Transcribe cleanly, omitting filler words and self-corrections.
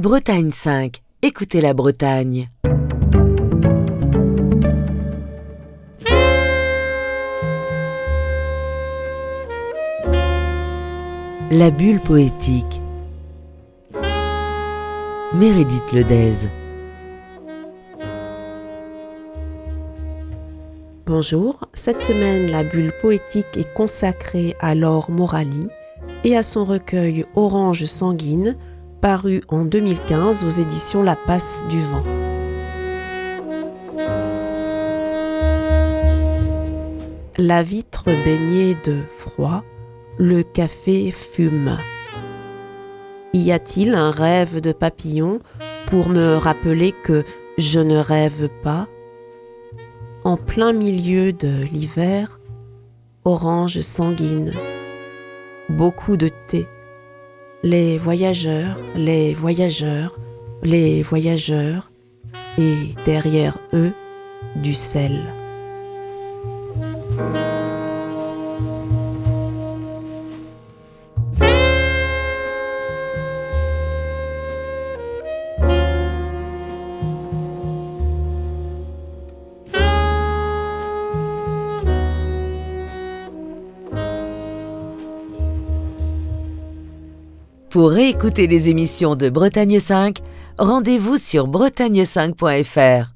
Bretagne 5, écoutez la Bretagne. La bulle poétique. Meredith Ledez. Bonjour, cette semaine la bulle poétique est consacrée à Laure Morali et à son recueil Orange sanguine, paru en 2015 aux éditions La Passe du Vent. La vitre baignée de froid, le café fume. Y a-t-il un rêve de papillon pour me rappeler que je ne rêve pas ? En plein milieu de l'hiver, orange sanguine, beaucoup de thé, les voyageurs, les voyageurs, les voyageurs, et derrière eux, du sel. Pour réécouter les émissions de Bretagne 5, rendez-vous sur bretagne5.fr.